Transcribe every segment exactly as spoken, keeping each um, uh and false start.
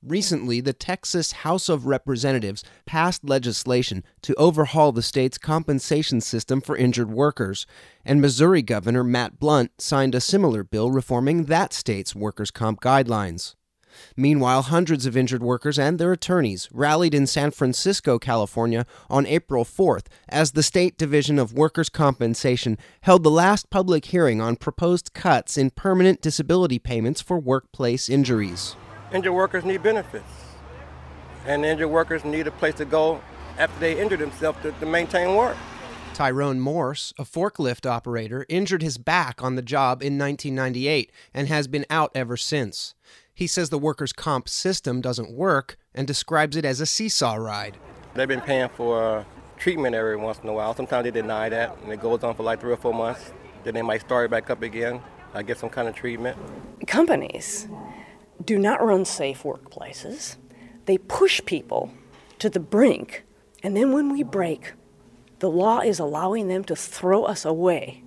Recently, the Texas House of Representatives passed legislation to overhaul the state's compensation system for injured workers, and Missouri Governor Matt Blunt signed a similar bill reforming that state's workers' comp guidelines. Meanwhile, hundreds of injured workers and their attorneys rallied in San Francisco, California on April fourth as the State Division of Workers' Compensation held the last public hearing on proposed cuts in permanent disability payments for workplace injuries. Injured workers need benefits, and injured workers need a place to go after they injure themselves to, to maintain work. Tyrone Morse, a forklift operator, injured his back on the job in nineteen ninety-eight and has been out ever since. He says the workers' comp system doesn't work and describes it as a seesaw ride. They've been paying for uh, treatment every once in a while. Sometimes they deny that, and it goes on for like three or four months. Then they might start it back up again. I get some kind of treatment. Companies do not run safe workplaces. They push people to the brink, and then when we break, the law is allowing them to throw us away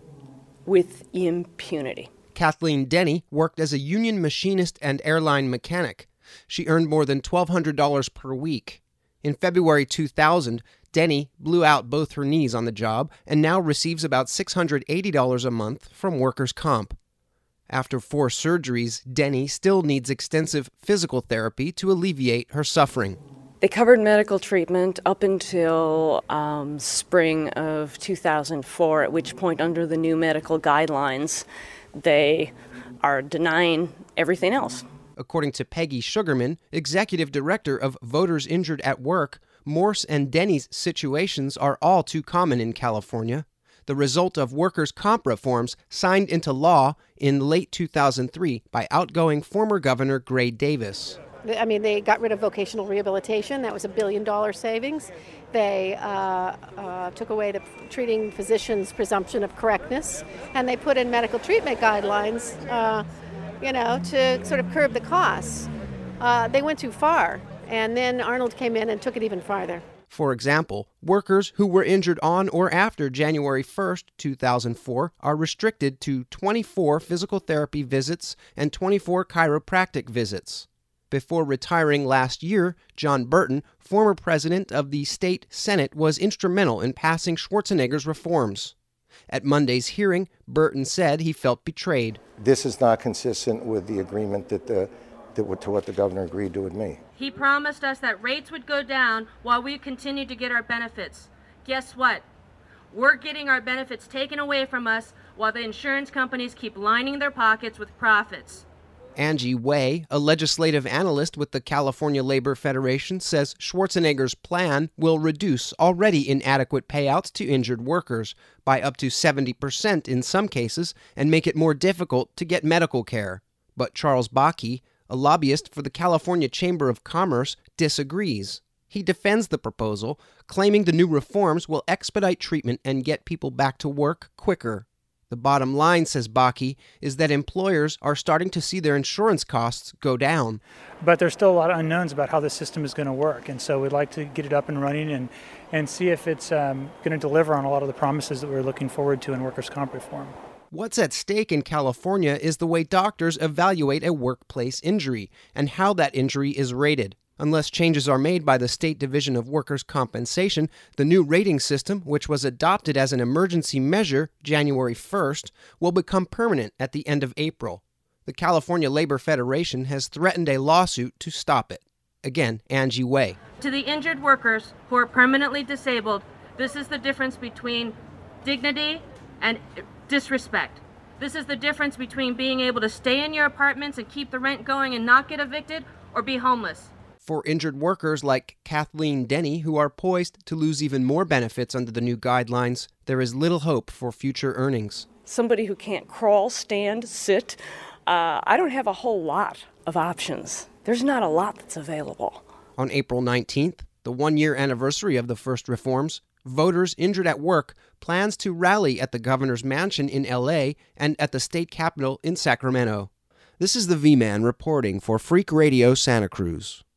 with impunity. Kathleen Denny worked as a union machinist and airline mechanic. She earned more than twelve hundred dollars per week. In February two thousand, Denny blew out both her knees on the job and now receives about six hundred eighty dollars a month from workers' comp. After four surgeries, Denny still needs extensive physical therapy to alleviate her suffering. They covered medical treatment up until um, spring of two thousand four, at which point, under the new medical guidelines, they are denying everything else. According to Peggy Sugarman, executive director of Voters Injured at Work, Morse and Denny's situations are all too common in California, the result of workers' comp reforms signed into law in late two thousand three by outgoing former Governor Gray Davis. I mean, they got rid of vocational rehabilitation. That was a billion dollar savings. They uh, uh, took away the treating physician's presumption of correctness, and they put in medical treatment guidelines, uh, you know, to sort of curb the costs. Uh, they went too far, and then Arnold came in and took it even farther. For example, workers who were injured on or after January first, two thousand four are restricted to twenty-four physical therapy visits and twenty-four chiropractic visits. Before retiring last year, John Burton, former president of the state Senate, was instrumental in passing Schwarzenegger's reforms. At Monday's hearing, Burton said he felt betrayed. This is not consistent with the agreement that the that to what the governor agreed to with me. He promised us that rates would go down while we continued to get our benefits. Guess what? We're getting our benefits taken away from us while the insurance companies keep lining their pockets with profits. Angie Way, a legislative analyst with the California Labor Federation, says Schwarzenegger's plan will reduce already inadequate payouts to injured workers by up to seventy percent in some cases and make it more difficult to get medical care. But Charles Bakke, a lobbyist for the California Chamber of Commerce, disagrees. He defends the proposal, claiming the new reforms will expedite treatment and get people back to work quicker. The bottom line, says Bakke, is that employers are starting to see their insurance costs go down. But there's still a lot of unknowns about how the system is going to work, and so we'd like to get it up and running and, and see if it's um, going to deliver on a lot of the promises that we're looking forward to in workers' comp reform. What's at stake in California is the way doctors evaluate a workplace injury and how that injury is rated. Unless changes are made by the State Division of Workers' Compensation, the new rating system, which was adopted as an emergency measure January first, will become permanent at the end of April. The California Labor Federation has threatened a lawsuit to stop it. Again, Angie Way. To the injured workers who are permanently disabled, this is the difference between dignity and disrespect. This is the difference between being able to stay in your apartments and keep the rent going and not get evicted, or be homeless. For injured workers like Kathleen Denny, who are poised to lose even more benefits under the new guidelines, there is little hope for future earnings. Somebody who can't crawl, stand, sit, uh, I don't have a whole lot of options. There's not a lot that's available. On April nineteenth, the one-year anniversary of the first reforms, Voters Injured at Work plans to rally at the governor's mansion in L A and at the state capitol in Sacramento. This is the V-Man reporting for Freak Radio Santa Cruz.